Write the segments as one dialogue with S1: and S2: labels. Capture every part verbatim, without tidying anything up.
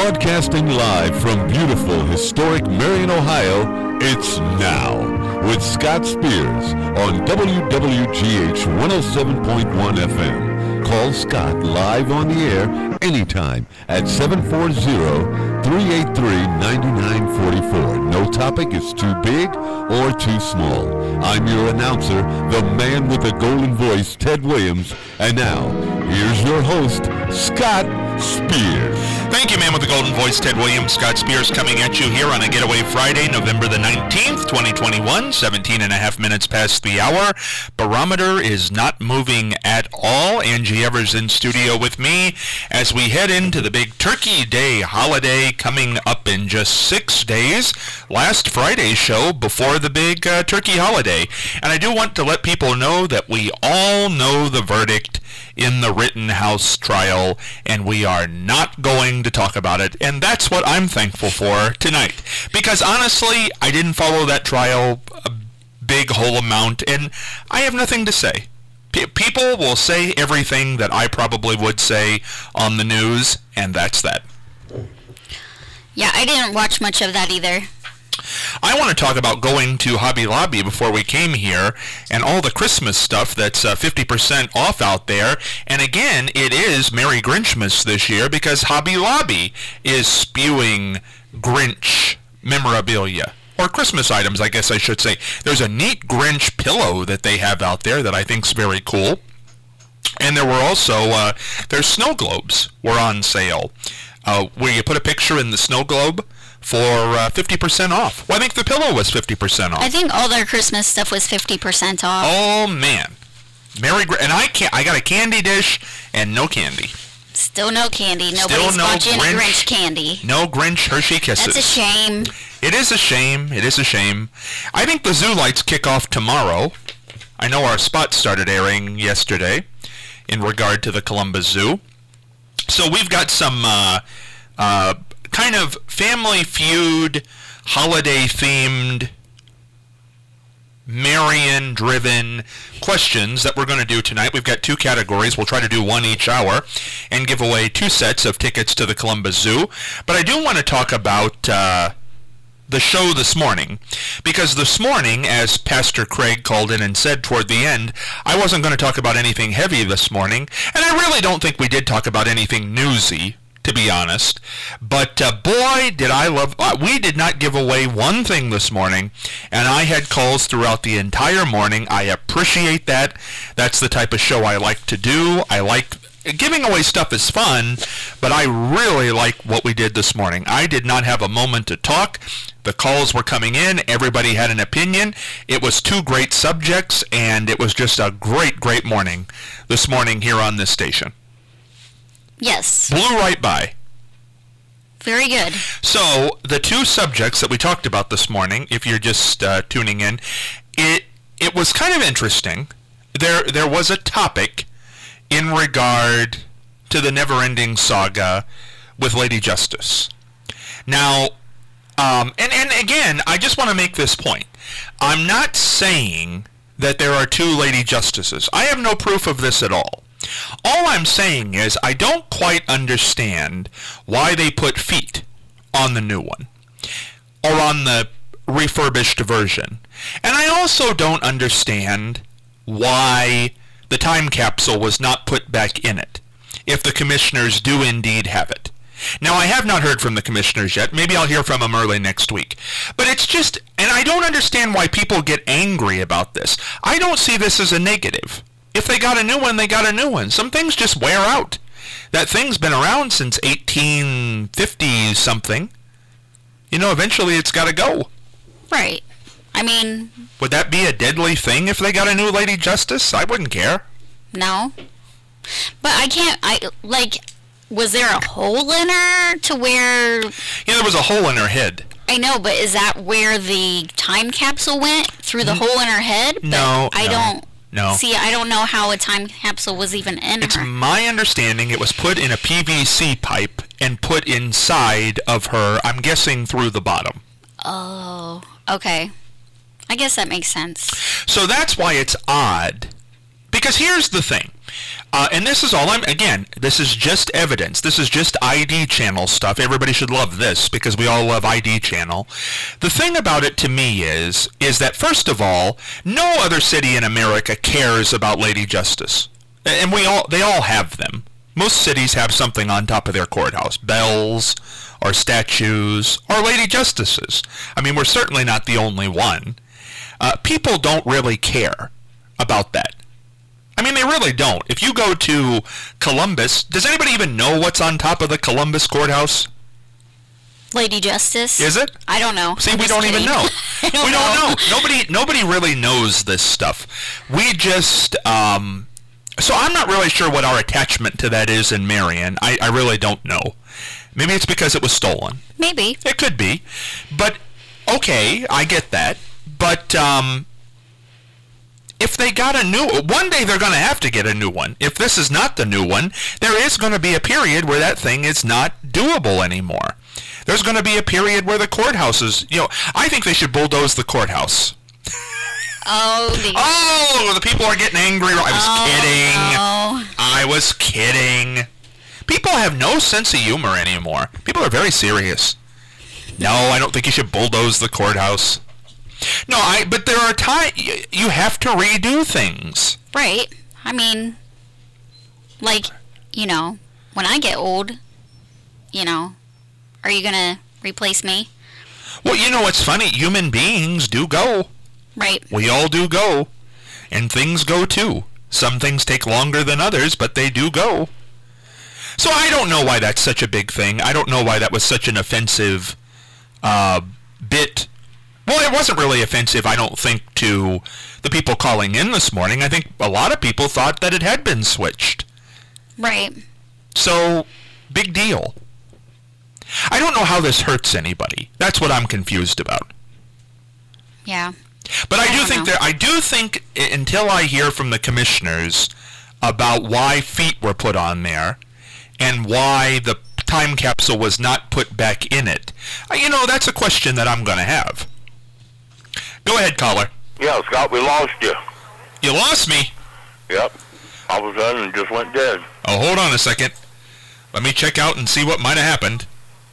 S1: Broadcasting live from beautiful, historic Marion, Ohio, it's Now with Scott Spears on W W G H one oh seven point one F M. Call Scott live on the air anytime at seven four zero, three eight three, nine nine four four. No topic is too big or too small. I'm your announcer, the man with the golden voice, Ted Williams. And now, here's your host, Scott Spears.
S2: Thank you, man with the golden voice, Ted Williams. Scott Spears coming at you here on a Getaway Friday, November the nineteenth, twenty twenty-one, seventeen and a half minutes past the hour. Barometer is not moving at all. Angie Evers in studio with me as we head into the big Turkey Day holiday coming up in just six days. Last Friday's show before the big uh, Turkey holiday. And I do want to let people know that we all know the verdict in the Rittenhouse trial, and we are not going to talk about it, and that's what I'm thankful for tonight. Because honestly, I didn't follow that trial a big whole amount, and I have nothing to say. P- people will say everything that I probably would say on the news, and that's that.
S3: Yeah, I didn't watch much of that either.
S2: I want to talk about going to Hobby Lobby before we came here and all the Christmas stuff that's uh, fifty percent off out there. And again, it is Merry Grinchmas this year because Hobby Lobby is spewing Grinch memorabilia. Or Christmas items, I guess I should say. There's a neat Grinch pillow that they have out there that I think's very cool. And there were also, uh, their snow globes were on sale. Uh, where you put a picture in the snow globe for uh, fifty percent off. Well, I think the pillow was fifty percent off.
S3: I think all their Christmas stuff was fifty percent off.
S2: Oh, man. Merry Gr- and I can't, I got a candy dish and no candy.
S3: Still no candy.
S2: Still
S3: Nobody's
S2: no
S3: bought you any
S2: Grinch.
S3: Grinch candy.
S2: No Grinch Hershey Kisses.
S3: That's a shame.
S2: It is a shame. It is a shame. I think the zoo lights kick off tomorrow. I know our spot started airing yesterday in regard to the Columbus Zoo. So we've got some uh, uh, kind of Family Feud, holiday-themed, Marion-driven questions that we're going to do tonight. We've got two categories. We'll try to do one each hour and give away two sets of tickets to the Columbus Zoo. But I do want to talk about uh, the show this morning, because this morning, as Pastor Craig called in and said toward the end, I wasn't going to talk about anything heavy this morning, and I really don't think we did talk about anything newsy, to be honest. But uh, boy, did I love, uh, we did not give away one thing this morning, and I had calls throughout the entire morning. I appreciate that. That's the type of show I like to do. I like, giving away stuff is fun, but I really like what we did this morning. I did not have a moment to talk. The calls were coming in. Everybody had an opinion. It was two great subjects, and it was just a great, great morning this morning here on this station.
S3: Yes.
S2: Blew right by.
S3: Very good.
S2: So, the two subjects that we talked about this morning, if you're just uh, tuning in, it it was kind of interesting. There there was a topic in regard to the never-ending saga with Lady Justice. Now, um, and, and again, I just want to make this point. I'm not saying that there are two Lady Justices. I have no proof of this at all. All I'm saying is I don't quite understand why they put feet on the new one, or on the refurbished version. And I also don't understand why the time capsule was not put back in it, if the commissioners do indeed have it. Now, I have not heard from the commissioners yet. Maybe I'll hear from them early next week. But it's just, and I don't understand why people get angry about this. I don't see this as a negative. If they got a new one, they got a new one. Some things just wear out. That thing's been around since eighteen fifty something. You know, eventually it's got to go.
S3: Right. I mean...
S2: Would that be a deadly thing if they got a new Lady Justice? I wouldn't care.
S3: No. But I can't, I, like, was there a hole in her to where...
S2: Yeah, there was a hole in her head.
S3: I know, but is that where the time capsule went? Through the hole in her head? But
S2: No,
S3: I
S2: no.
S3: don't...
S2: No.
S3: See, I don't know how a time capsule was even in
S2: It's
S3: her.
S2: my understanding it was put in a P V C pipe and put inside of her, I'm guessing through the bottom.
S3: Oh, okay. I guess that makes sense.
S2: So that's why it's odd. Because here's the thing. Uh, and this is all I'm, again, this is just evidence. This is just I D channel stuff. Everybody should love this because we all love I D channel. The thing about it to me is, is that first of all, no other city in America cares about Lady Justice. And we all, they all have them. Most cities have something on top of their courthouse. Bells, or statues, or Lady Justices. I mean, we're certainly not the only one. Uh, people don't really care about that. I mean, they really don't. If you go to Columbus, does anybody even know what's on top of the Columbus courthouse?
S3: Lady Justice?
S2: Is it?
S3: I don't know.
S2: See,
S3: I'm
S2: we
S3: just
S2: don't
S3: kidding.
S2: even know.
S3: I don't
S2: we don't
S3: know.
S2: know. Nobody, nobody really knows this stuff. We just, um, so I'm not really sure what our attachment to that is in Marion. I, I really don't know. Maybe it's because it was stolen.
S3: Maybe.
S2: It could be. But, okay, I get that. But, um... if they got a new, one day they're going to have to get a new one. If this is not the new one, there is going to be a period where that thing is not doable anymore. There's going to be a period where the courthouse is, you know, I think they should bulldoze the courthouse.
S3: Oh, dear.
S2: Oh, the people are getting angry. I was
S3: oh,
S2: kidding.
S3: No.
S2: I was kidding. People have no sense of humor anymore. People are very serious. No, I don't think you should bulldoze the courthouse. No, I. But there are times you have to redo things.
S3: Right. I mean, like, you know, when I get old, you know, are you going to replace me?
S2: Well, you know what's funny? Human beings do go.
S3: Right.
S2: We all do go. And things go too. Some things take longer than others, but they do go. So I don't know why that's such a big thing. I don't know why that was such an offensive uh, bit. Well, it wasn't really offensive, I don't think, to the people calling in this morning. I think a lot of people thought that it had been switched.
S3: Right.
S2: So, big deal. I don't know how this hurts anybody. That's what I'm confused about.
S3: Yeah.
S2: But I,
S3: I
S2: do
S3: don't
S2: think
S3: know.
S2: that I do think i- until I hear from the commissioners about why feet were put on there and why the time capsule was not put back in it, uh, you know, that's a question that I'm going to have. Go ahead, caller.
S4: Yeah, Scott, we lost you.
S2: You lost me.
S4: Yep. All of a sudden, it just went dead.
S2: Oh, hold on a second. Let me check out and see what might have happened.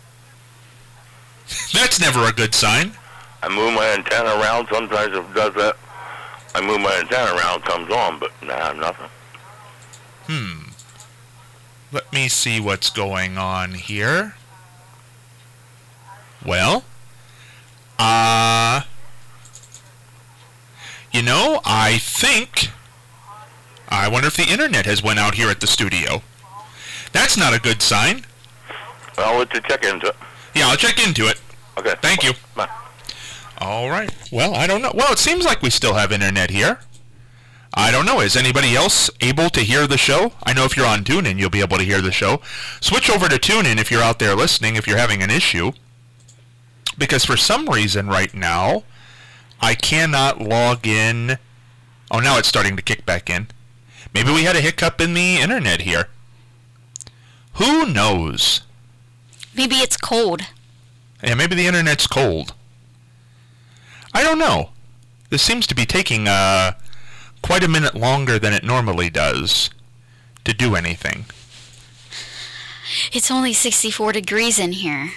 S2: That's never a good sign.
S4: I move my antenna around. Sometimes if it does that, I move my antenna around, it comes on, but nah, nothing.
S2: Hmm. Let me see what's going on here. Well, uh, you know, I think, I wonder if the internet has went out here at the studio. That's not a good sign.
S4: Well, let's check into it.
S2: Yeah, I'll check into it.
S4: Okay.
S2: Thank you.
S4: Bye.
S2: All right. Well, I don't know. Well, it seems like we still have internet here. I don't know. Is anybody else able to hear the show? I know if you're on TuneIn, you'll be able to hear the show. Switch over to TuneIn if you're out there listening, if you're having an issue. Because for some reason right now, I cannot log in. Oh, now it's starting to kick back in. Maybe we had a hiccup in the internet here. Who knows?
S3: Maybe it's cold.
S2: Yeah, maybe the internet's cold. I don't know. This seems to be taking uh, quite a minute longer than it normally does to do anything.
S3: It's only sixty-four degrees in here.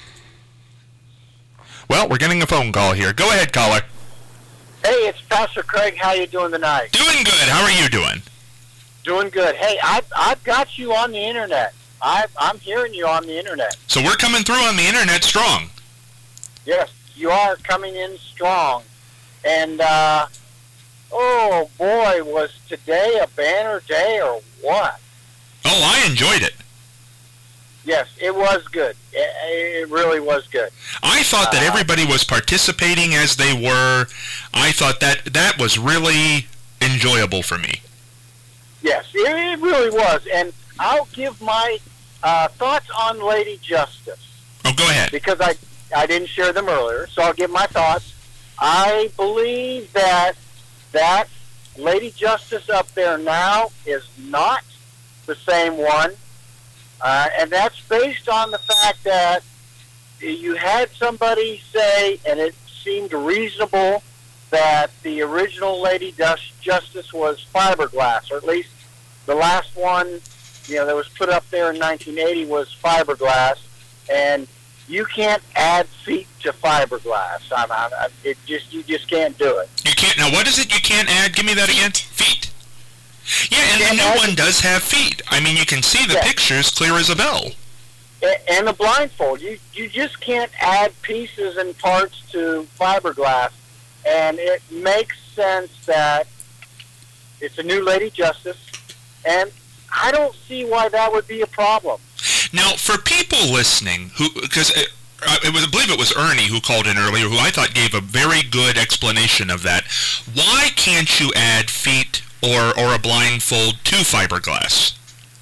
S2: Well, we're getting a phone call here. Go ahead, caller.
S5: Hey, it's Pastor Craig. How you doing tonight?
S2: Doing good. How are you doing?
S5: Doing good. Hey, I've, I've got you on the internet. I've, I'm hearing you on the internet.
S2: So we're coming through on the internet strong.
S5: Yes, you are coming in strong. And, uh, oh, boy, was today a banner day or what?
S2: Oh, I enjoyed it.
S5: Yes, it was good. It, it really was good.
S2: I thought that
S5: Uh,
S2: everybody was participating as they were. I thought that that was really enjoyable for me.
S5: Yes, it, it really was. And I'll give my uh, thoughts on Lady Justice.
S2: Oh, go ahead.
S5: Because I, I didn't share them earlier, so I'll give my thoughts. I believe that that Lady Justice up there now is not the same one, uh, and that's based on the fact that you had somebody say, and it seemed reasonable, that the original Lady Justice was fiberglass, or at least the last one, you know, that was put up there in nineteen eighty was fiberglass, and you can't add feet to fiberglass. I'm, I'm, I'm, it just you just can't do it.
S2: You can't. Now, what is it you can't add? Give me that again. Feet. Yeah, and the new one does have feet. I mean, you can see the
S5: yeah.
S2: pictures clear as a bell.
S5: And the blindfold, you you just can't add pieces and parts to fiberglass, and it makes sense that it's a new Lady Justice, and I don't see why that would be a problem.
S2: Now, for people listening, who because it, it was, I believe it was Ernie who called in earlier, who I thought gave a very good explanation of that. Why can't you add feet or or a blindfold to fiberglass?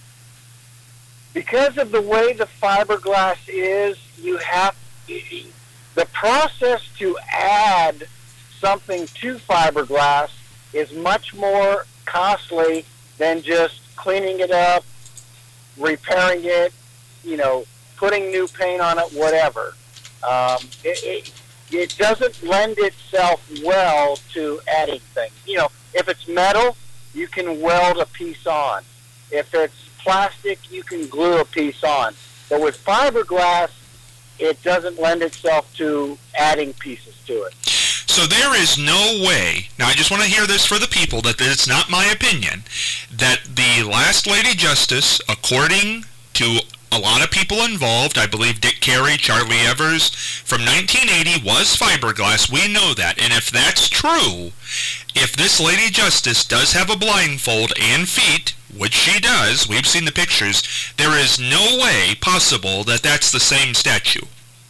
S5: Because of the way the fiberglass is, you have the process to add something to fiberglass is much more costly than just cleaning it up, repairing it, you know, putting new paint on it, whatever. Um, it, it, it doesn't lend itself well to adding things. You know, if it's metal, you can weld a piece on. If it's plastic, you can glue a piece on. But with fiberglass, it doesn't lend itself to adding pieces to it.
S2: So there is no way, now I just want to hear this for the people, that it's not my opinion, that the last Lady Justice, according to a lot of people involved, I believe Dick Carey, Charlie Evers, from nineteen eighty was fiberglass. We know that. And if that's true, if this Lady Justice does have a blindfold and feet, which she does, we've seen the pictures, there is no way possible that that's the same statue.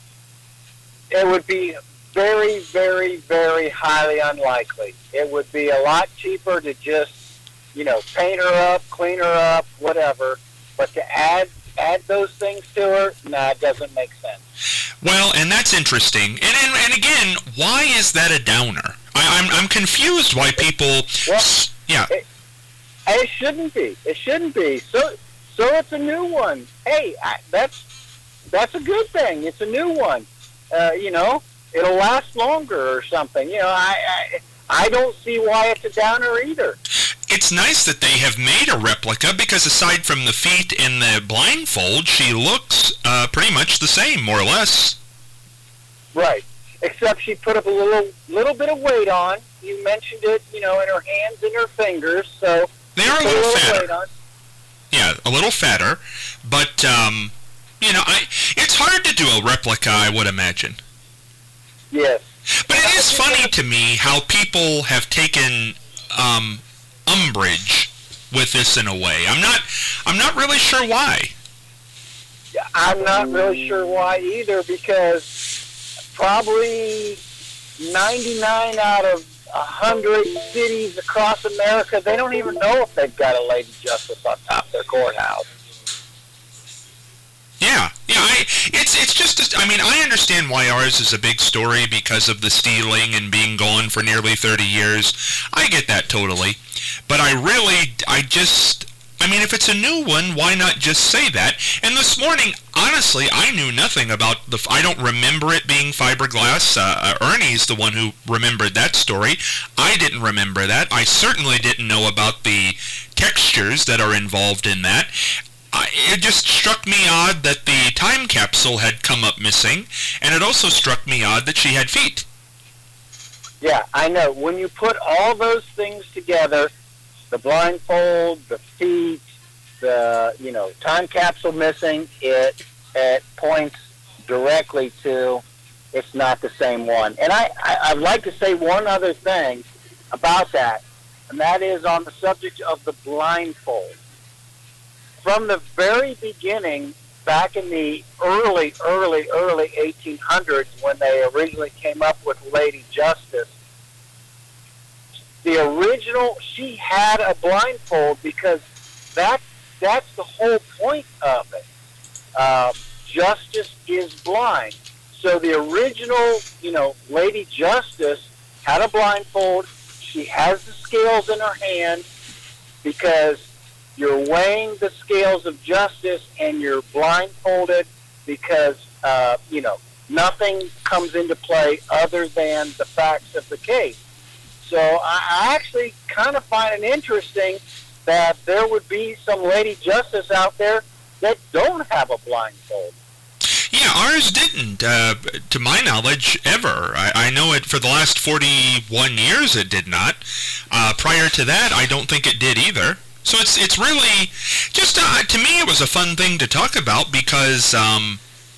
S5: It would be very, very, very highly unlikely. It would be a lot cheaper to just, you know, paint her up, clean her up, whatever. But to add add those things to her, nah, it doesn't make sense.
S2: Well, and that's interesting. And and, and again, why is that a downer? I, I'm I'm confused why people.
S5: Well,
S2: yeah.
S5: It, it shouldn't be. It shouldn't be. So so it's a new one. Hey, I, that's that's a good thing. It's a new one. Uh, you know, it'll last longer or something. You know, I, I I don't see why it's a downer either.
S2: It's nice that they have made a replica because aside from the feet and the blindfold, she looks uh, pretty much the same, more or less.
S5: Right. Except she put up a little little bit of weight on. You mentioned it, you know, in her hands and her fingers. So
S2: they are a
S5: little,
S2: little
S5: little
S2: fatter.
S5: Weight on.
S2: Yeah, a little fatter, but um, you know, I it's hard to do a replica, I would imagine.
S5: Yes.
S2: But it is funny to me how people have taken um, umbrage with this in a way. I'm not I'm not really sure why.
S5: I'm not really sure why either, because probably ninety-nine out of one hundred cities across America, they don't even know if they've got a Lady Justice on top of their courthouse.
S2: Yeah, yeah. I it's it's just I mean I understand why ours is a big story because of the stealing and being gone for nearly thirty years. I get that totally, but I really I just I mean if it's a new one, why not just say that? And this morning, honestly, I knew nothing about the. I don't remember it being fiberglass. Uh, Ernie's the one who remembered that story. I didn't remember that. I certainly didn't know about the textures that are involved in that. Uh, it just struck me odd that the time capsule had come up missing, and it also struck me odd that she had feet.
S5: Yeah, I know. When you put all those things together, the blindfold, the feet, the, you know, time capsule missing, it, it points directly to it's not the same one. And I, I, I'd like to say one other thing about that, and that is on the subject of the blindfold. From the very beginning, back in the early, early, early eighteen hundreds, when they originally came up with Lady Justice, the original, she had a blindfold because that, that's the whole point of it. Um, justice is blind. So the original, you know, Lady Justice had a blindfold. She has the scales in her hand because you're weighing the scales of justice and you're blindfolded because, uh, you know, nothing comes into play other than the facts of the case. So I, I actually kind of find it interesting that there would be some Lady Justice out there that don't have a blindfold.
S2: Yeah, ours didn't, uh, to my knowledge, ever. I, I know it for the last forty-one years it did not. Uh, prior to that, I don't think it did either. So it's it's really, just, uh, to me, it was a fun thing to talk about because um,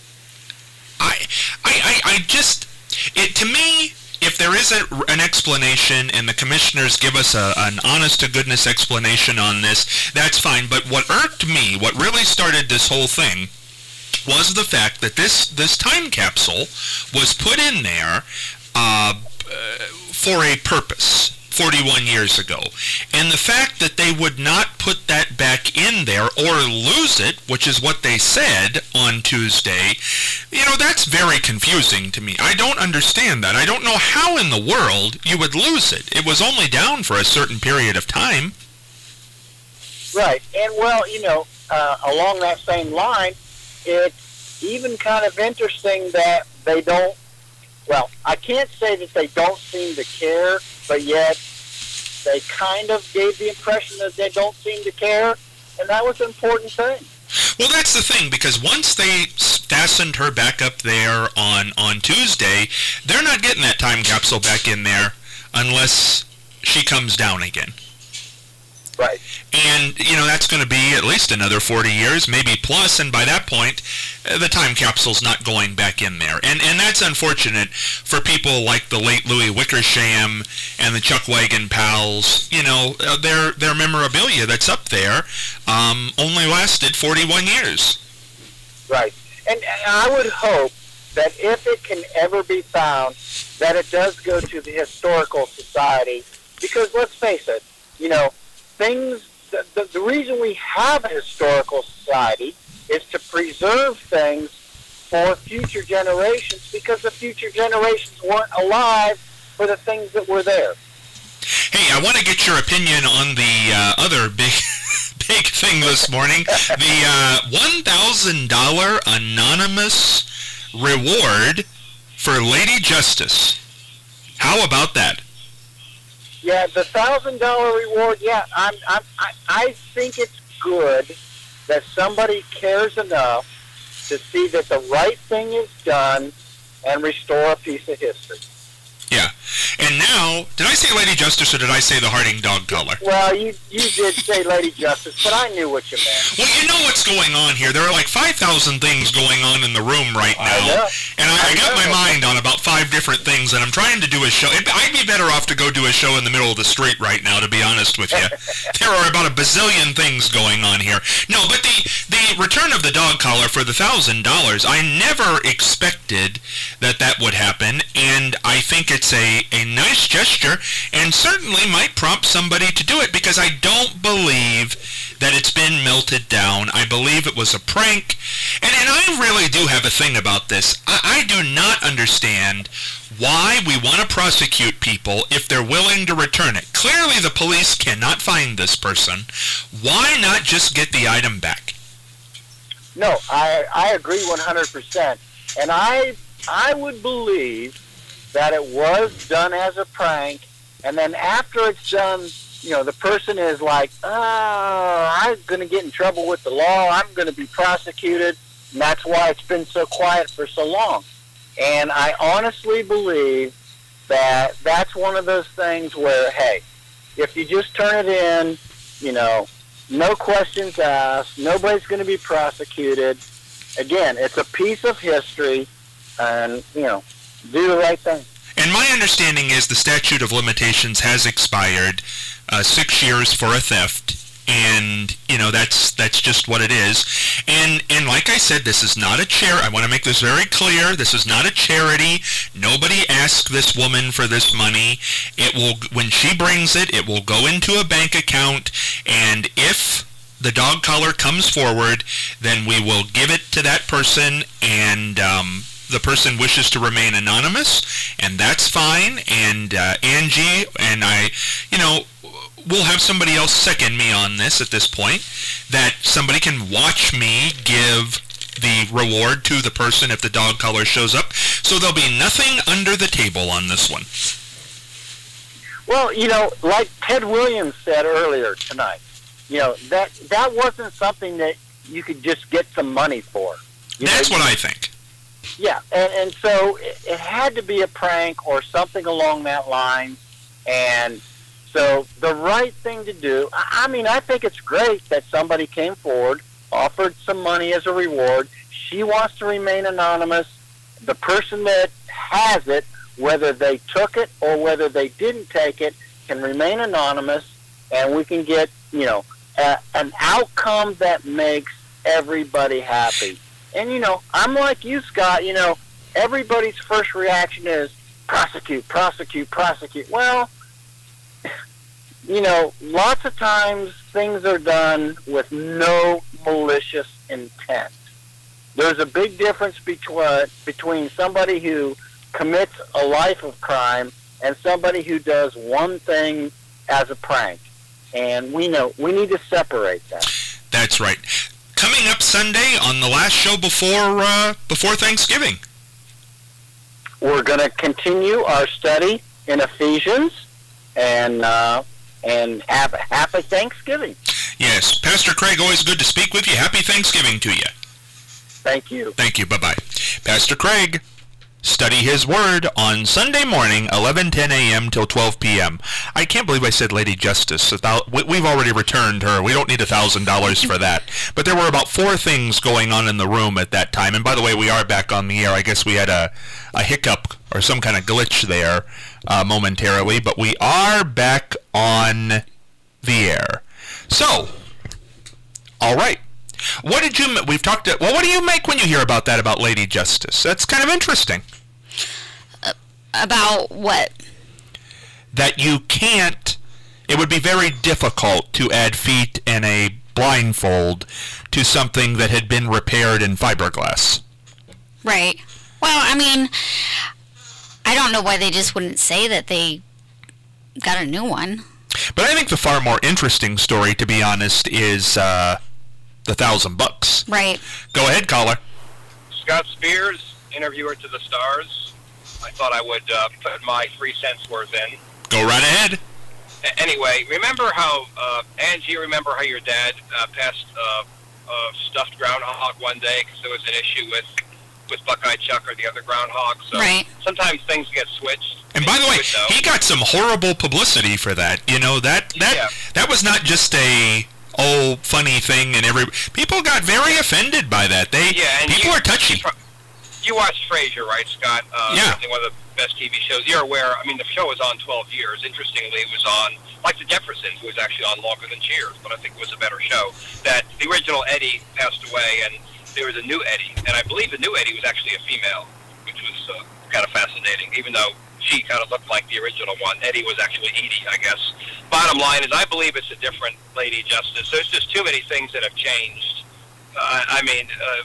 S2: I, I, I, I just, it to me, if there is a, an explanation and the commissioners give us a, an honest-to-goodness explanation on this, that's fine. But what irked me, what really started this whole thing, was the fact that this, this time capsule was put in there uh, for a purpose forty-one years ago. And the fact that they would not put that back in there or lose it, which is what they said on Tuesday, you know, that's very confusing to me. I don't understand that. I don't know how in the world you would lose it. It was only down for a certain period of time.
S5: Right. And, well, you know, uh, along that same line, it's even kind of interesting that they don't, well, I can't say that they don't seem to care, but yet they kind of gave the impression that they don't seem to care, and that was an important thing.
S2: Well, that's the thing, because once they fastened her back up there on, on Tuesday, they're not getting that time capsule back in there unless she comes down again.
S5: Right.
S2: And, you know, that's going to be at least another forty years, maybe plus, and by that point, uh, the time capsule's not going back in there. And and that's unfortunate for people like the late Louis Wickersham and the Chuck Wagon pals. You know, uh, their, their memorabilia that's up there um, only lasted forty-one years.
S5: Right. And, and I would hope that if it can ever be found, that it does go to the Historical Society, because let's face it, you know, things, the, the, the reason we have a historical society is to preserve things for future generations, because the future generations weren't alive for the things that were there.
S2: Hey, I want to get your opinion on the uh, other big big thing this morning, the uh, one thousand dollars anonymous reward for Lady Justice. How about that?
S5: Yeah, the thousand dollar reward. Yeah, I'm, I'm, I, I think it's good that somebody cares enough to see that the right thing is done and restore a piece of history.
S2: Yeah, and now, did I say Lady Justice or did I say the Harding dog collar?
S5: Well, you you did say Lady Justice, but I knew what you meant.
S2: Well, you know what's going on here. There are like five thousand things going on in the room right now.
S5: I know.
S2: And I, I, I got
S5: know.
S2: my mind on about five different things, and I'm trying to do a show. I'd be better off to go do a show in the middle of the street right now, to be honest with you. There are about a bazillion things going on here. No, but the, the return of the dog collar for the one thousand dollars, I never expected that that would happen, and I think it's a, a nice gesture, and certainly might prompt somebody to do it, because I don't believe that it's been melted down. I believe it was a prank, and, and I really do have a thing about this. I, I do not understand why we want to prosecute people if they're willing to return it. Clearly the police cannot find this person. Why not just get the item back?
S5: No, I I agree one hundred percent, and I I would believe that it was done as a prank, and then after it's done, you know, the person is like, oh, I'm going to get in trouble with the law, I'm going to be prosecuted, and that's why it's been so quiet for so long. And I honestly believe that that's one of those things where, hey, if you just turn it in, you know, no questions asked, nobody's going to be prosecuted. Again, it's a piece of history, and, you know, do the right thing.
S2: And my understanding is the statute of limitations has expired, uh, six years for a theft, and, you know, that's that's just what it is. And and like I said, this is not a charity. I want to make this very clear. This is not a charity. Nobody asked this woman for this money. It will, when she brings it, it will go into a bank account, and if the dog collar comes forward, then we will give it to that person, and um, the person wishes to remain anonymous, and that's fine. And uh, Angie and I, you know, we'll have somebody else second me on this at this point, that somebody can watch me give the reward to the person if the dog collar shows up. So there'll be nothing under the table on this one.
S5: Well, you know, like Ted Williams said earlier tonight, you know, that that wasn't something that you could just get some money for. You
S2: That's
S5: know,
S2: what I think.
S5: Yeah, and, and so it, it had to be a prank or something along that line. And so the right thing to do, I, I mean, I think it's great that somebody came forward, offered some money as a reward. She wants to remain anonymous. The person that has it, whether they took it or whether they didn't take it, can remain anonymous, and we can get, you know, a, an outcome that makes everybody happy. And, you know, I'm like you, Scott. You know, everybody's first reaction is prosecute, prosecute, prosecute. Well, you know, lots of times things are done with no malicious intent. There's a big difference between between somebody who commits a life of crime and somebody who does one thing as a prank. And we know we need to separate that.
S2: That's right. Coming up Sunday on the last show before uh, before Thanksgiving.
S5: We're going to continue our study in Ephesians and uh, and have a happy Thanksgiving.
S2: Yes, Pastor Craig, always good to speak with you. Happy Thanksgiving to you.
S5: Thank you.
S2: Thank you. Bye-bye. Pastor Craig, study his word on Sunday morning, eleven ten a.m. till twelve p.m. I can't believe I said Lady Justice. We've already returned her. We don't need one thousand dollars for that. But there were about four things going on in the room at that time. And by the way, we are back on the air. I guess we had a, a hiccup or some kind of glitch there uh, momentarily. But we are back on the air. So, all right. What did you, we've talked, to, well, what do you make when you hear about that, about Lady Justice? That's kind of interesting.
S3: Uh, about what?
S2: That you can't, it would be very difficult to add feet and a blindfold to something that had been repaired in fiberglass.
S3: Right. Well, I mean, I don't know why they just wouldn't say that they got a new one.
S2: But I think the far more interesting story, to be honest, is uh, the thousand bucks.
S3: Right.
S2: Go ahead, caller.
S6: Scott Spears, interviewer to the stars. I thought I would uh, put my three cents worth in.
S2: Go right ahead.
S6: A- anyway, remember how, uh, Angie, remember how your dad uh, passed uh, a stuffed groundhog one day because there was an issue with, with Buckeye Chuck or the other groundhog? So
S3: right.
S6: Sometimes things get switched.
S2: And by the way, he got some horrible publicity for that. You know, that that
S6: Yeah.
S2: that was not just a oh funny thing, and every people got very offended by that. They
S6: Yeah, and
S2: people
S6: you-
S2: are touchy.
S6: You watched Frasier, right, Scott? Uh,
S2: Yeah.
S6: Certainly one of the best T V shows. You're aware, I mean, the show was on twelve years. Interestingly, it was on, like The Jeffersons, who was actually on longer than Cheers, but I think it was a better show. That the original Eddie passed away, and there was a new Eddie. And I believe the new Eddie was actually a female, which was uh, kind of fascinating, even though she kind of looked like the original one. Eddie was actually Edie, I guess. Bottom line is, I believe it's a different Lady Justice. There's just too many things that have changed. Uh, I mean... Uh,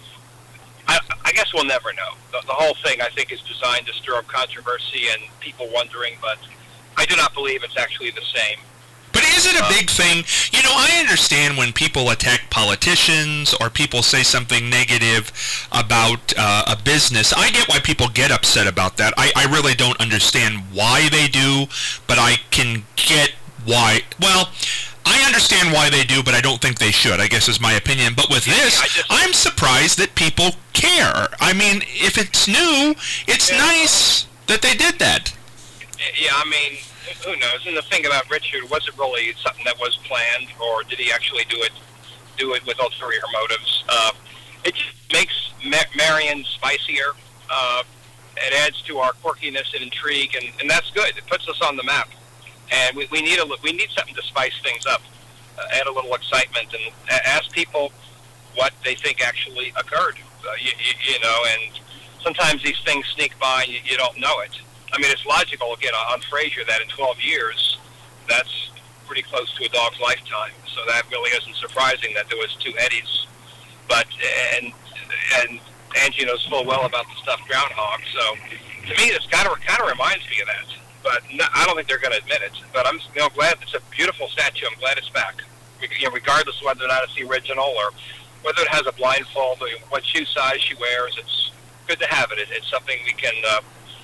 S6: I, I guess we'll never know. The, the whole thing, I think, is designed to stir up controversy and people wondering, but I do not believe it's actually the same.
S2: But is it a
S6: Uh,
S2: big thing? You know, I understand when people attack politicians or people say something negative about uh, a business. I get why people get upset about that. I, I really don't understand why they do, but I can get why. Well, I understand why they do, but I don't think they should, I guess is my opinion. But with this,
S6: I just-
S2: I'm surprised that people care. I mean, if it's new, it's
S6: Yeah.
S2: nice that they did that.
S6: Yeah, I mean, who knows? And the thing about Richard, was it really something that was planned, or did he actually do it do it with ulterior motives? Uh, it just makes Ma- Marion spicier. Uh, it adds to our quirkiness and intrigue, and, and that's good. It puts us on the map. And we, we need a we need something to spice things up, uh, add a little excitement, and a- ask people what they think actually occurred. Uh, you, you, you know, and sometimes these things sneak by and you, you don't know it. I mean, it's logical again on Frasier that in twelve years, that's pretty close to a dog's lifetime. So that really isn't surprising that there was two Eddies. But and and Angie knows full well about the stuffed groundhog. So to me, this kind of kind of reminds me of that. But no, I don't think they're going to admit it. But I'm you know, glad it's a beautiful statue. I'm glad it's back. You know, regardless of whether or not it's the original or whether it has a blindfold or what shoe size she wears, it's good to have it. it it's something we can uh,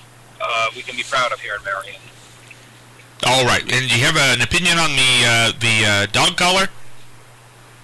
S6: uh, we can be proud of here in Marion.
S2: All right. And do you have an opinion on the uh, the uh, dog collar?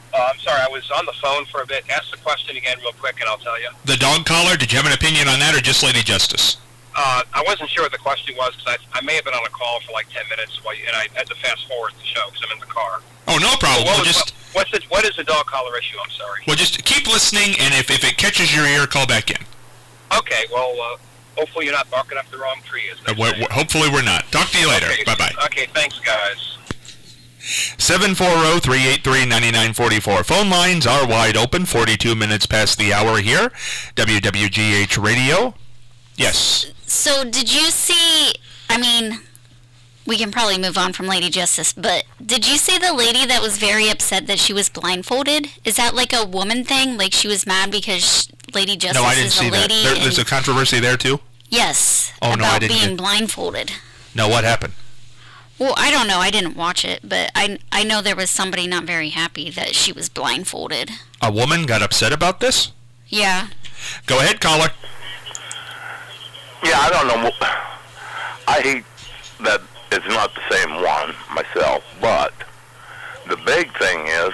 S6: Uh, I'm sorry, I was on the phone for a bit. Ask the question again real quick, and I'll tell you.
S2: The dog collar, did you have an opinion on that, or just Lady Justice?
S6: Uh, I wasn't sure what the question was, because I, I may have been on a call for like ten minutes, while you, and I had to fast forward the show because I'm in the car.
S2: Oh, no problem.
S6: What,
S2: We'll
S6: was,
S2: just,
S6: what, what's the, what is the dog collar issue? I'm sorry.
S2: well, just keep listening, and if, if it catches your ear, call back in.
S6: Okay, well, uh, hopefully you're not barking up the wrong tree. As
S2: Uh,
S6: they
S2: we're,
S6: say.
S2: we're- hopefully we're not. Talk to you later.
S6: Okay,
S2: Bye-bye.
S6: Okay, thanks, guys.
S2: seven four zero, three eight three, nine nine four four. Phone lines are wide open. forty-two minutes past the hour here. W W G H Radio. Yes.
S3: So did you see, I mean, we can probably move on from Lady Justice, but did you see the lady that was very upset that she was blindfolded? Is that like a woman thing? Like she was mad because Lady Justice
S2: No, I didn't
S3: is
S2: see
S3: a
S2: that.
S3: lady?
S2: There, there's a
S3: and-
S2: controversy there, too?
S3: yes,
S2: Oh, no,
S3: about
S2: I didn't
S3: being
S2: get-
S3: blindfolded.
S2: No, what happened?
S3: Well, I don't know. I didn't watch it, but I, I know there was somebody not very happy that she was blindfolded.
S2: A woman got upset about this?
S3: Yeah.
S2: Go ahead, caller.
S4: Yeah, I don't know. I hate that it's not the same one myself, but the big thing is,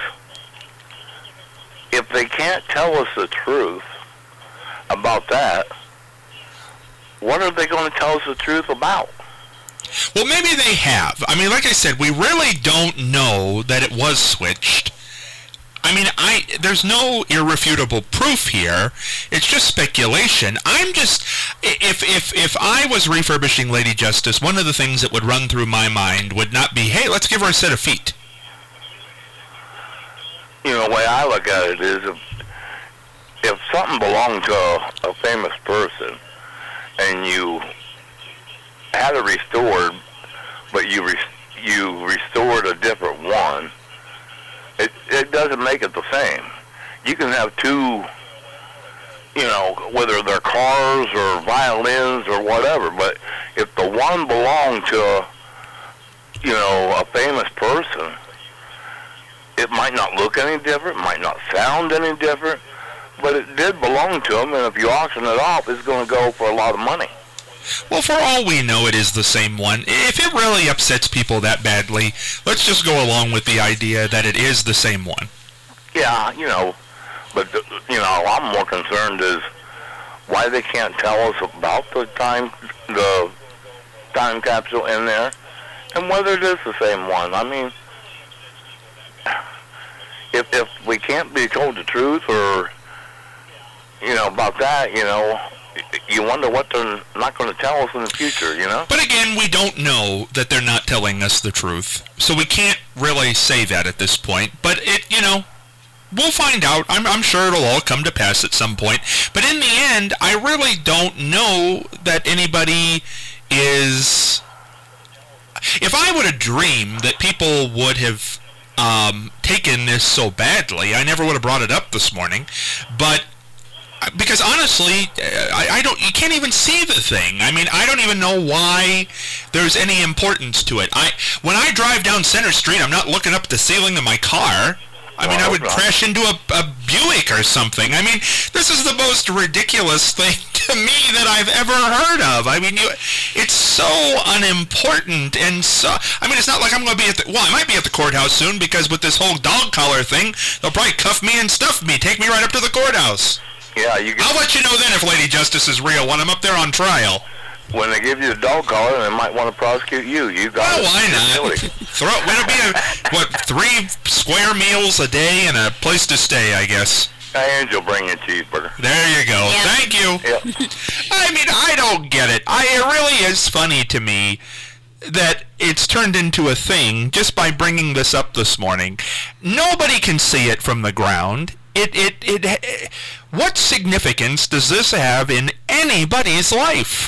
S4: if they can't tell us the truth about that, what are they going to tell us the truth about?
S2: Well, maybe they have. I mean, like I said, we really don't know that it was switched. I mean, I there's no irrefutable proof here. It's just speculation. I'm just, if if if I was refurbishing Lady Justice, one of the things that would run through my mind would not be, hey, let's give her a set of feet.
S4: You know, the way I look at it is, if, if something belonged to a, a famous person, and you had it restored, but you re- you restored a different one, it it doesn't make it the same. You can have two, you know, whether they're cars or violins or whatever, but if the one belonged to, you know, a famous person, it might not look any different, might not sound any different, but it did belong to them, and if you auction it off, it's going to go for a lot of money.
S2: Well, for all we know, it is the same one. If it really upsets people that badly, let's just go along with the idea that it is the same one.
S4: Yeah, you know, but, you know, I'm more concerned is why they can't tell us about the time, the time capsule in there, and whether it is the same one. I mean, if if we can't be told the truth, or, you know, about that, you know, you wonder what they're not going to tell us in the future, you know?
S2: But again, we don't know that they're not telling us the truth, so we can't really say that at this point. But it, you know, we'll find out. I'm, I'm sure it'll all come to pass at some point. But in the end, I really don't know that anybody is... If I would have dreamed that people would have um, taken this so badly, I never would have brought it up this morning. But because honestly, I, I don't. You can't even see the thing. I mean, I don't even know why there's any importance to it. I when I drive down Center Street, I'm not looking up at the ceiling of my car. I mean, I would crash into a, a Buick or something. I mean, this is the most ridiculous thing to me that I've ever heard of. I mean, you, it's so unimportant, and so, I mean, it's not like I'm going to be at the, well, I might be at the courthouse soon, because with this whole dog collar thing, they'll probably cuff me and stuff me, take me right up to the courthouse.
S4: Yeah, you
S2: I'll let you know then if Lady Justice is real when I'm up there on trial.
S4: When they give you the dog collar, they might want to prosecute you. You got
S2: Oh,
S4: it.
S2: why not? Throw, it'll be, a, what, three square meals a day and a place to stay, I guess.
S4: Angel, bring you a cheeseburger.
S2: There you go.
S3: Yeah.
S2: Thank you.
S4: Yep.
S2: I mean, I don't get it. I, it really is funny to me that it's turned into a thing just by bringing this up this morning. Nobody can see it from the ground. It, it, it, it, what significance does this have in anybody's life?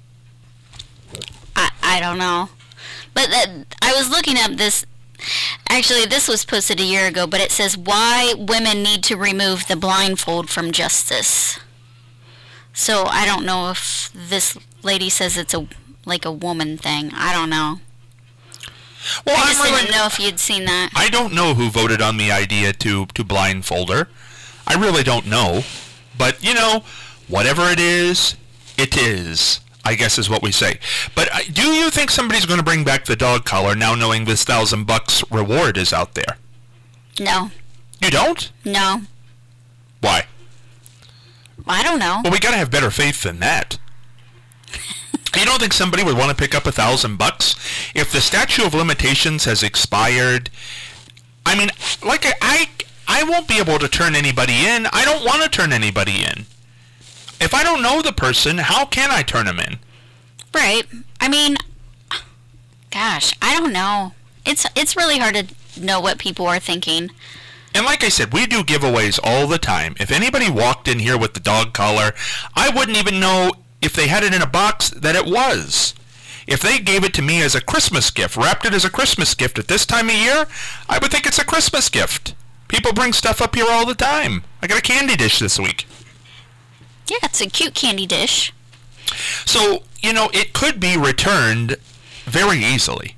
S3: I, I don't know. But uh, I was looking up this. Actually, this was posted a year ago, but it says why women need to remove the blindfold from justice. So I don't know if this lady says it's a like a woman thing. I don't know.
S2: Well,
S3: I
S2: I'm
S3: just
S2: really,
S3: didn't know if you'd seen that.
S2: I don't know who voted on the idea to, to blindfold her. I really don't know. But, you know, whatever it is, it is, I guess is what we say. But uh, do you think somebody's going to bring back the dog collar now knowing this thousand bucks reward is out there?
S3: No.
S2: You don't?
S3: No.
S2: Why?
S3: I don't know.
S2: Well, we gotta have better faith than that. You don't think somebody would want to pick up a thousand bucks if the statute of limitations has expired? I mean, like I, I, I won't be able to turn anybody in. I don't want to turn anybody in. If I don't know the person, how can I turn them in?
S3: Right. I mean, gosh, I don't know. It's it's really hard to know what people are thinking.
S2: And like I said, we do giveaways all the time. If anybody walked in here with the dog collar, I wouldn't even know if they had it in a box that it was. If they gave it to me as a Christmas gift, wrapped it as a Christmas gift at this time of year, I would think it's a Christmas gift. People bring stuff up here all the time. I got a candy dish this week.
S3: Yeah, it's a cute candy dish.
S2: So, you know, it could be returned very easily.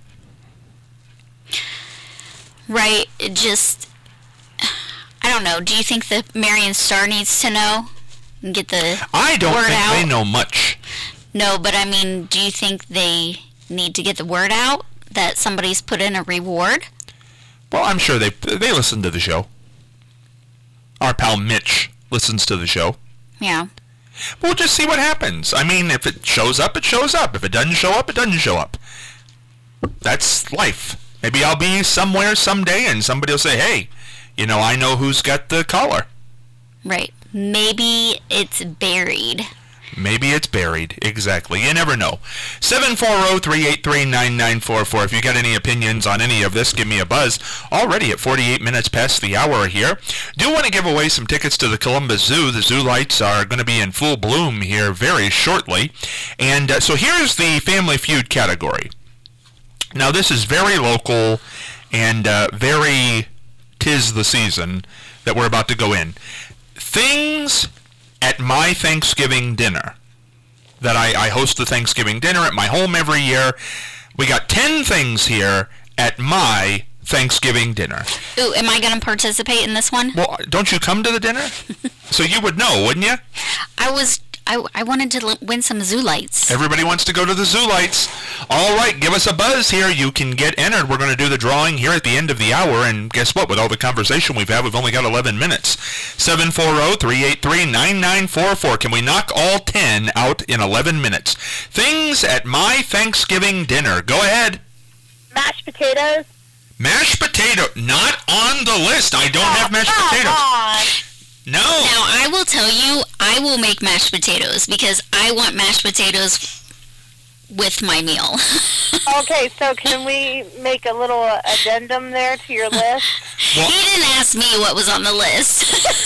S3: Right, it just, I don't know. Do you think the Marion Star needs to know and get the
S2: I don't
S3: word
S2: think
S3: out?
S2: they know much.
S3: No, but I mean, do you think they need to get the word out that somebody's put in a reward?
S2: Well, I'm sure they they listen to the show. Our pal Mitch listens to the show.
S3: Yeah.
S2: We'll just see what happens. I mean, if it shows up, it shows up. If it doesn't show up, it doesn't show up. That's life. Maybe I'll be somewhere someday and somebody will say, hey, you know, I know who's got the collar.
S3: Right. Maybe it's buried.
S2: Maybe it's buried. Exactly. You never know. seven four zero, three eight three, nine nine four four. If you got any opinions on any of this, give me a buzz. Already at forty-eight minutes past the hour here. Do want to give away some tickets to the Columbus Zoo. The zoo lights are going to be in full bloom here very shortly. And uh, so here's the Family Feud category. Now this is very local and uh, very 'tis the season that we're about to go in. Things at my Thanksgiving dinner. That I, I host the Thanksgiving dinner at my home every year. We got ten things here at my Thanksgiving dinner.
S3: Ooh, am I going to participate in this one?
S2: Well, don't you come to the dinner? So you would know, wouldn't you?
S3: I was, I, I wanted to l- win some zoo lights.
S2: Everybody wants to go to the zoo lights. All right, give us a buzz here. You can get entered. We're going to do the drawing here at the end of the hour. And guess what? With all the conversation we've had, we've only got eleven minutes. seven four zero, three eight three, nine nine four four. Can we knock all ten out in eleven minutes? Things at my Thanksgiving dinner. Go ahead.
S7: Mashed potatoes.
S2: Mashed potato. Not on the list. I don't have mashed
S7: Come
S2: potatoes.
S7: on.
S2: No.
S3: Now, I will tell you, I will make mashed potatoes because I want mashed potatoes with my meal.
S7: Okay, so can we make a little addendum there to your list?
S3: He didn't ask me what was on the list.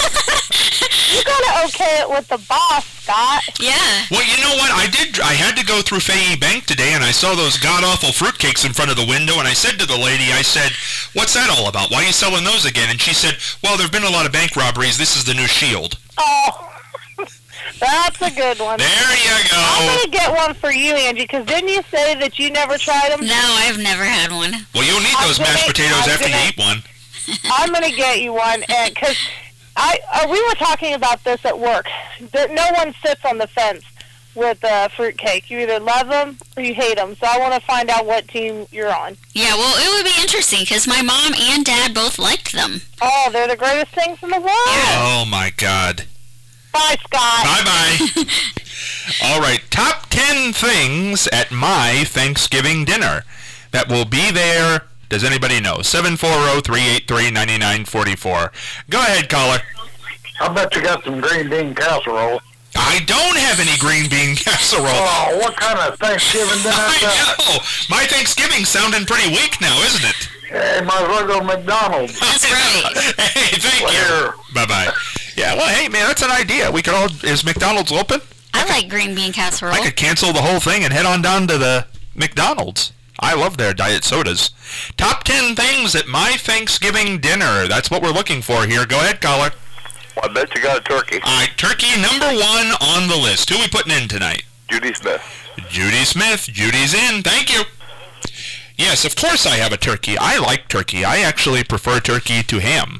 S7: You gotta okay it with the boss, Scott.
S3: Yeah.
S2: Well, you know what? I did. I had to go through Fahey Bank today, and I saw those god-awful fruitcakes in front of the window, and I said to the lady, I said, what's that all about? Why are you selling those again? And she said, well, there have been a lot of bank robberies. This is the new Shield.
S7: Oh, that's a good one.
S2: There you go.
S7: I'm gonna get one for you, Angie, because didn't you say that you never tried them?
S3: No, I've never had one.
S2: Well, you'll need those
S7: I'm
S2: mashed
S7: gonna-
S2: potatoes
S7: I'm
S2: after you
S7: gonna-
S2: eat one.
S7: I'm gonna get you one, and because I uh, we were talking about this at work. There, no one sits on the fence with uh, fruitcake. You either love them or you hate them. So I want to find out what team you're on.
S3: Yeah, well, it would be interesting because my mom and dad both liked them.
S7: Oh, they're the greatest things in the world.
S2: Oh, my God.
S7: Bye, Scott.
S2: Bye-bye. All right, top ten things at my Thanksgiving dinner that will be there. Does anybody know? seven four zero, three eight three, nine nine four four. Go ahead, caller.
S5: I bet you got some green bean casserole.
S2: I don't have any green bean casserole.
S5: Oh, what kind of Thanksgiving dinner
S2: I
S5: is that?
S2: know. My Thanksgiving's sounding pretty weak now, isn't it?
S5: Hey, might as well go to McDonald's.
S3: That's right.
S2: Hey, thank
S5: Later.
S2: you. Bye-bye. Yeah, well, hey, man, that's an idea. We could all... Is McDonald's open?
S3: I like green bean casserole.
S2: I could cancel the whole thing and head on down to the McDonald's. I love their diet sodas. Top ten things at my Thanksgiving dinner. That's what we're looking for here. Go ahead, caller.
S4: Well, I bet you got a turkey.
S2: All right, turkey number one on the list. Who we putting in tonight?
S4: Judy Smith.
S2: Judy Smith. Judy's in. Thank you. Yes, of course I have a turkey. I like turkey. I actually prefer turkey to ham.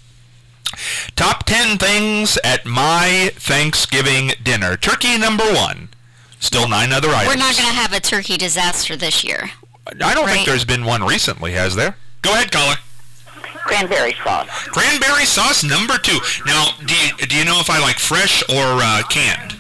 S2: Top ten things at my Thanksgiving dinner. Turkey number one. Still nine other items.
S3: We're not going to have a turkey disaster this year.
S2: I don't
S3: Right.
S2: think there's been one recently, has there? Go ahead, caller.
S8: Cranberry sauce.
S2: Cranberry sauce number two. Now, do you, do you know if I like fresh or uh, canned?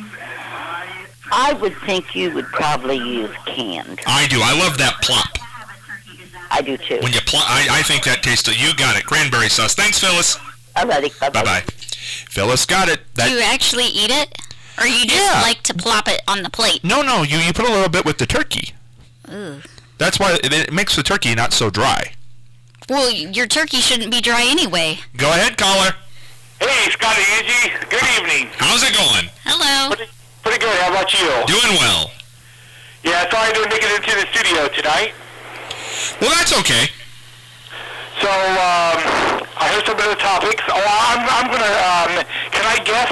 S8: I would think you would probably use canned.
S2: I do. I love that plop.
S8: I do too.
S2: When you plop, I, I think that tastes. You got it. Cranberry sauce. Thanks, Phyllis.
S8: Alrighty. Bye bye.
S2: Bye bye. Phyllis got it. That,
S3: Do you actually eat it? Or you just
S2: Yeah.
S3: like to plop it on the plate?
S2: no, no. You you put a little bit with the turkey.
S3: Ooh.
S2: That's why it, it makes the turkey not so dry.
S3: Well, your turkey shouldn't be dry anyway.
S2: Go ahead, caller.
S9: Hey, Scott and Angie. Good evening.
S2: How's it going?
S3: Hello.
S9: Pretty, pretty good. How about you?
S2: Doing well.
S9: Yeah, sorry I didn't make it into the studio tonight.
S2: Well, that's okay.
S9: So, um, I heard some of the topics. Oh, I'm, I'm gonna, um, can I guess?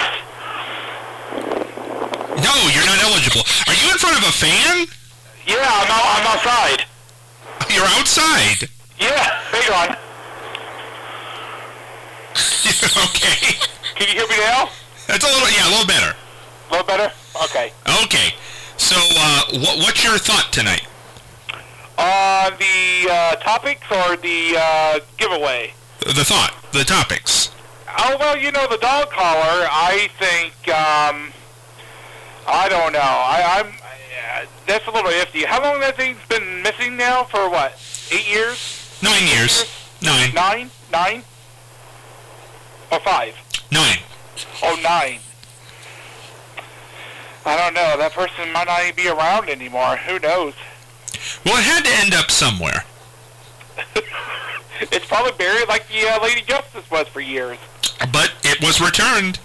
S2: No, you're not eligible. Are you in front of a fan?
S9: Yeah, I'm out, I'm outside.
S2: You're outside.
S9: Yeah, hang on.
S2: Okay.
S9: Can you hear me now?
S2: That's a little, yeah, a little better.
S9: A little better? Okay.
S2: Okay. So, uh, what, what's your thought tonight?
S9: Uh, the, uh, topics or the, uh, giveaway?
S2: The thought, the topics.
S9: Oh, well, you know, the dog collar, I think, um, I don't know. I, I'm, uh, that's a little iffy. How long that thing's been missing now? For what? Eight years?
S2: Nine years. Nine.
S9: Nine? Nine? Or five?
S2: Nine.
S9: Oh, nine. I don't know. That person might not even be around anymore. Who knows?
S2: Well, it had to end up somewhere.
S9: It's probably buried like the uh, Lady Justice was for years.
S2: But it was returned.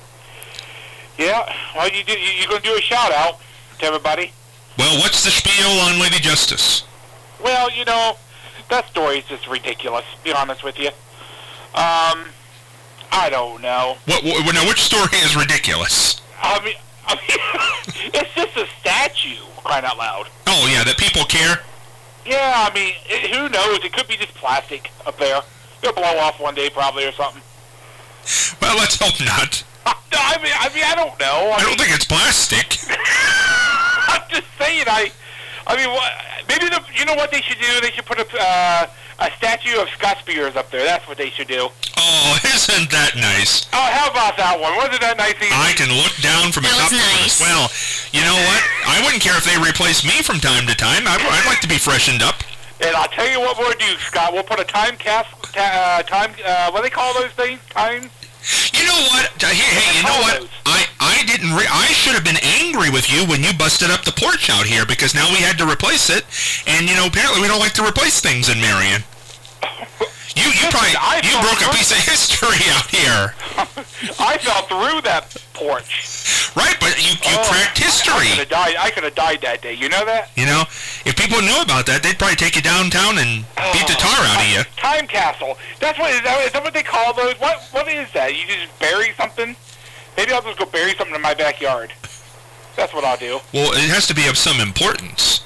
S9: Yeah. Well, you do, you, you're going to do a shout-out to everybody.
S2: Well, what's the spiel on Lady Justice?
S9: Well, you know, that story is just ridiculous, to be honest with you. Um, I don't know.
S2: What, what, now, which story is ridiculous?
S9: I mean, I mean it's just a statue, crying out loud.
S2: Oh, yeah, that people care?
S9: Yeah, I mean, it, who knows? It could be just plastic up there. It'll blow off one day probably or something.
S2: Well, let's hope not.
S9: I mean, I mean, I don't know.
S2: I,
S9: I
S2: don't
S9: mean,
S2: think it's plastic.
S9: I'm just saying. I, I mean, what, maybe the, you know what they should do? They should put a uh, a statue of Scott Spears up there. That's what they should do.
S2: Oh, isn't that nice?
S9: Oh, how about that one? Wasn't that nice? Either?
S2: I can look down from a
S3: That
S2: top
S3: was nice.
S2: Well, you know what? I wouldn't care if they replaced me from time to time. I, I'd like to be freshened up.
S9: And I'll tell you what we'll do, Scott. We'll put a time cast, uh, time, uh, what do they call those things? Time?
S2: You know what? Uh, Hey, hey, you know what? I, I didn't. Re- I should have been angry with you when you busted up the porch out here because now we had to replace it, and you know apparently we don't like to replace things in Marion. You you probably
S9: I
S2: you
S9: fell
S2: broke a
S9: through-
S2: piece of history out here,
S9: I fell through that porch.
S2: right? But you you
S9: Oh,
S2: cracked
S9: I
S2: history.
S9: could have died. I could have died that day. You know that?
S2: You know, if people knew about that, they'd probably take you downtown and beat the tar out of you.
S9: Time capsule. That's what is that, is that what they call those? What what is that? You just bury something? Maybe I'll just go bury something in my backyard. That's what I'll do.
S2: Well, it has to be of some importance.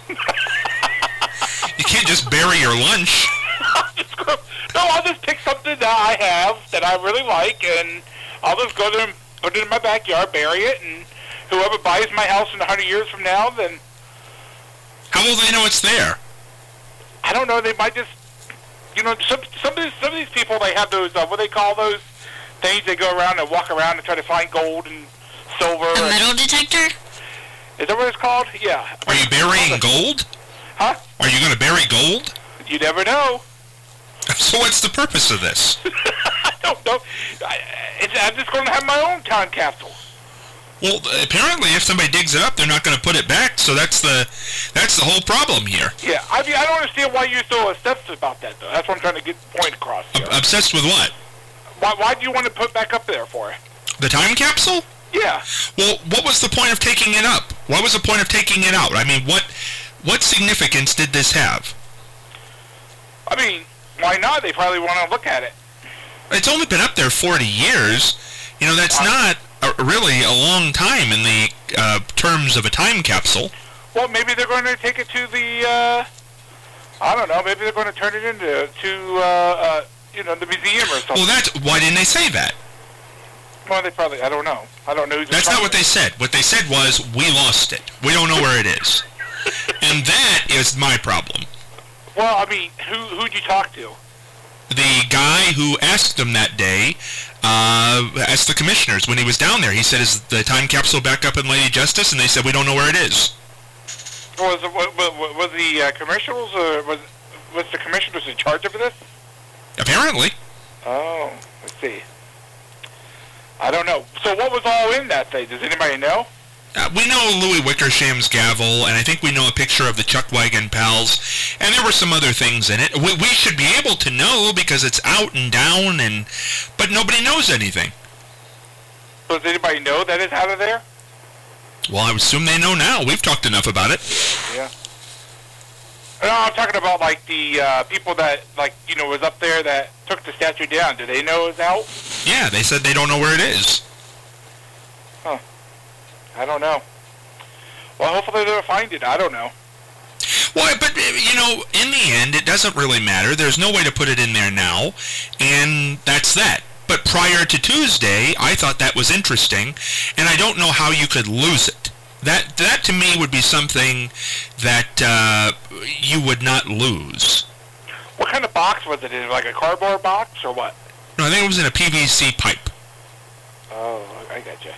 S2: You can't just bury your lunch.
S9: I'll just go, no, I'll just pick something that I have that I really like, and I'll just go there and put it in my backyard, bury it, and whoever buys my house in a hundred years from now, then
S2: How will they know it's there?
S9: I don't know. They might just, you know, some some of these, some of these people they have those uh, what do they call those things they go around and walk around and try to find gold and silver.
S3: A
S9: and,
S3: metal detector?
S9: is that what it's called? Yeah.
S2: Are you burying gold?
S9: Huh?
S2: Are you going to bury gold?
S9: You never know.
S2: So what's the purpose of this?
S9: I don't know. I, it's, I'm just going to have my own time capsule.
S2: Well, apparently, if somebody digs it up, they're not going to put it back. So that's the that's the whole problem here.
S9: Yeah, I mean, I don't understand why you're so obsessed about that, though. That's what I'm trying to get the point across here.
S2: Ob- obsessed with what?
S9: Why, why do you want to put back up there for?
S2: The time capsule?
S9: Yeah.
S2: Well, what was the point of taking it up? What was the point of taking it out? I mean, what what significance did this have?
S9: I mean, why not? They probably want to look at it.
S2: It's only been up there forty years. You know, that's not a, really a long time in the uh, terms of a time capsule.
S9: Well, maybe they're going to take it to the, uh, I don't know, maybe they're going to turn it into, to, uh, uh, you know, the museum or something.
S2: Well, that's why didn't they say that?
S9: Well, they probably, I don't know. I don't know who's
S2: That's not what they said. What they said was, we lost it. We don't know where it is. And that is my problem.
S9: Well, I mean, who, who'd you talk to?
S2: the guy who asked him that day, uh, asked the commissioners when he was down there. He said, "Is the time capsule back up in Lady Justice?" And they said, "We don't know where it is."
S9: Was it, was, was the uh, commissioners or was was the commissioners in charge of this?
S2: Apparently.
S9: Oh, let's see. I don't know. So what was all in that thing? Does anybody know?
S2: Uh, we know Louis Wickersham's gavel, and I think we know a picture of the Chuckwagon Pals, and there were some other things in it. We, we should be able to know because it's out and down, and but nobody knows anything.
S9: So does anybody know that it's out of there?
S2: Well, I would assume they know now. We've talked enough about it.
S9: Yeah. No, I'm talking about like the uh, people that, like, you know, was up there that took the statue down. Do they know it's out?
S2: Yeah, they said they don't know where it is.
S9: Huh. I don't know. Well, hopefully they'll find it. I don't know.
S2: Well, but, you know, in the end, it doesn't really matter. There's no way to put it in there now, and that's that. But prior to Tuesday, I thought that was interesting, and I don't know how you could lose it. That, that to me, would be something that uh, you would not lose.
S9: What kind of box was it in? Like a cardboard box, or what?
S2: No, I think it was in a P V C pipe.
S9: Oh, I gotcha.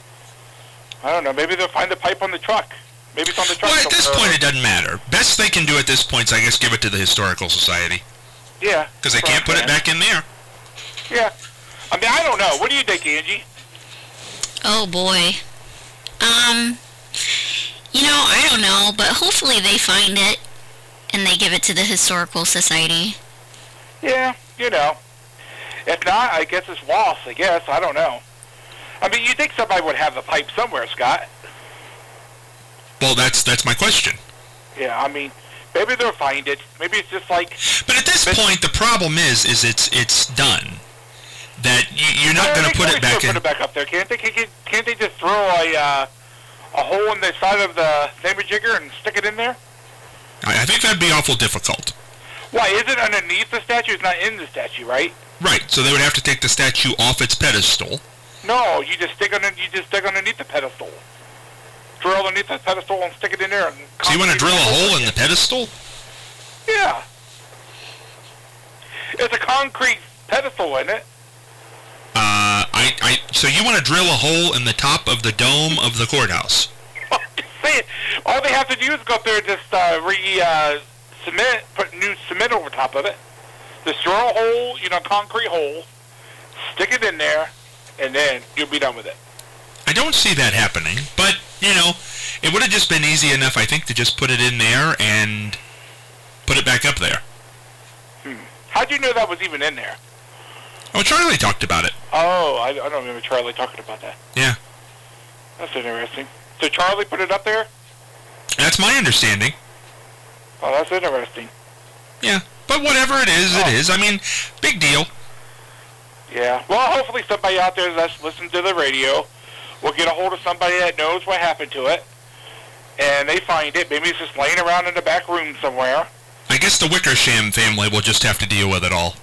S9: I don't know. Maybe they'll find the pipe on the truck. Maybe it's on the truck.
S2: Well, at this
S9: somewhere.
S2: point, it doesn't matter. Best they can do at this point is, I guess, give it to the Historical Society.
S9: Yeah.
S2: Because they can't put it back in there.
S9: Yeah. I mean, I don't know. What do you think, Angie?
S3: Oh, boy. Um, you know, I don't know, but hopefully they find it and they give it to the Historical Society.
S9: Yeah, you know. If not, I guess it's lost, I guess. I don't know. I mean, you'd think somebody would have the pipe somewhere, Scott.
S2: Well, that's that's my question.
S9: Yeah, I mean, maybe they'll find it. Maybe it's just like...
S2: But at this point, the problem is, is it's it's done. That you, you're not going to put it back in.
S9: Put it back up there, can't they? Can't, can't they just throw a uh, a hole in the side of the thingamajigger and stick it in there?
S2: I, I think that'd be awful difficult.
S9: Why, is it underneath the statue? It's not in the statue, right?
S2: Right. So they would have to take the statue off its pedestal.
S9: No, you just stick under, you just stick underneath the pedestal. Drill underneath the pedestal and stick it in there. And
S2: so you want to drill a hole in the pedestal?
S9: Yeah. It's a concrete pedestal, isn't it?
S2: Uh, I, I, so you want to drill a hole in the top of the dome of the courthouse?
S9: All they have to do is go up there and just uh, re uh, cement, put new cement over top of it. Just drill a hole, you know, concrete hole, stick it in there, and then you'll be done with it.
S2: I don't see that happening, but, you know, it would have just been easy enough, I think, to just put it in there and put it back up there.
S9: Hmm. How'd you know that was even in there?
S2: Oh, Charlie talked about it.
S9: Oh, I, I don't remember Charlie talking about that.
S2: Yeah.
S9: That's interesting. So Charlie put it up there?
S2: That's my understanding.
S9: Oh, that's interesting.
S2: Yeah, but whatever it is,
S9: oh.
S2: it is. I mean, big deal.
S9: Yeah. Well, hopefully somebody out there that's listening to the radio will get a hold of somebody that knows what happened to it, and they find it. Maybe it's just laying around in the back room somewhere.
S2: I guess the Wickersham family will just have to deal with it all.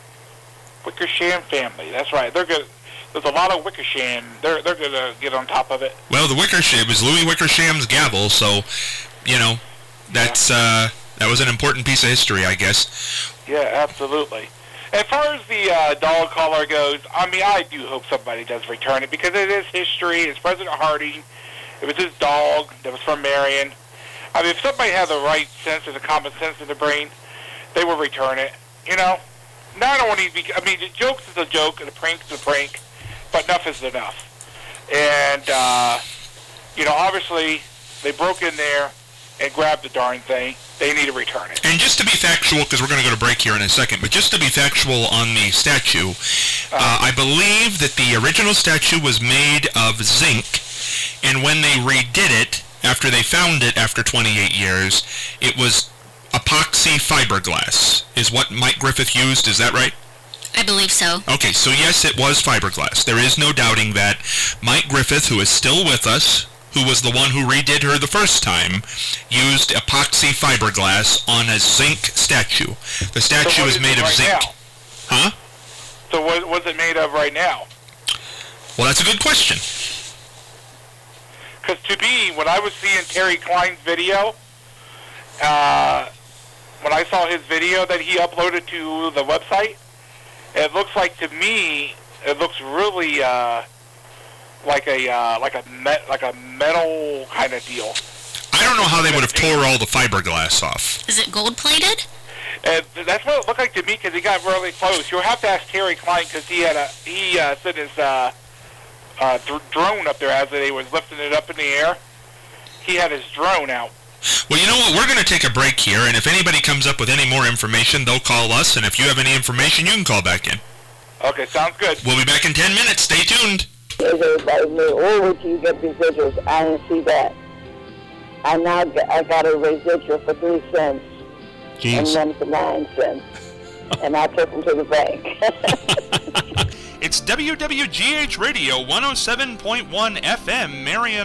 S9: Wickersham family. That's right. They're good. There's a lot of Wickersham. They're they're gonna get on top of it.
S2: Well, the Wickersham was Louis Wickersham's gavel, so you know that's uh, that was an important piece of history, I guess.
S9: Yeah, absolutely. As far as the uh, dog collar goes, I mean, I do hope somebody does return it because it is history. It's President Harding. It was his dog that was from Marion. I mean, if somebody had the right sense or the common sense in the brain, they would return it. You know. Now I don't want to be. I mean, the joke is a joke, and the prank is a prank, but enough is enough. And uh, you know, obviously, they broke in there and grabbed the darn thing. They need to return it.
S2: And just to be factual, because we're going to go to break here in a second, but just to be factual on the statue, uh, I believe that the original statue was made of zinc, and when they redid it after they found it after twenty-eight years, it was epoxy fiberglass is what Mike Griffith used. Is that right?
S3: I believe so.
S2: Okay, so yes, it was fiberglass. There is no doubting that. Mike Griffith, who is still with us, who was the one who redid her the first time, used epoxy fiberglass on a zinc statue. The statue
S9: so
S2: is made of
S9: right
S2: zinc.
S9: Now?
S2: Huh?
S9: So what was it made of right now?
S2: Well, that's a good question.
S9: Because to me, when I was seeing Terry Klein's video, uh, when I saw his video that he uploaded to the website. It looks like, to me, it looks really uh, like a uh, like a met, like a metal kind of deal.
S2: I don't know how they would have tore all the fiberglass off.
S3: Is it gold-plated?
S9: And that's what it looked like to me because he got really close. You'll have to ask Terry Klein because he had a he uh, sent his uh, uh, dr- drone up there as they was lifting it up in the air. He had his drone out.
S2: Well, you know what? We're going to take a break here, and if anybody comes up with any more information, they'll call us, and if you have any information, you can call back in.
S9: Okay, sounds good.
S2: We'll be back in ten minutes. Stay tuned.
S10: Everybody knew, oh, where do you get residuals? I didn't see that. I now got, I got a residual for three cents.
S2: Jeez.
S10: And one for nine cents. And I took them to the bank.
S2: It's W W G H Radio one oh seven point one F M, Marion.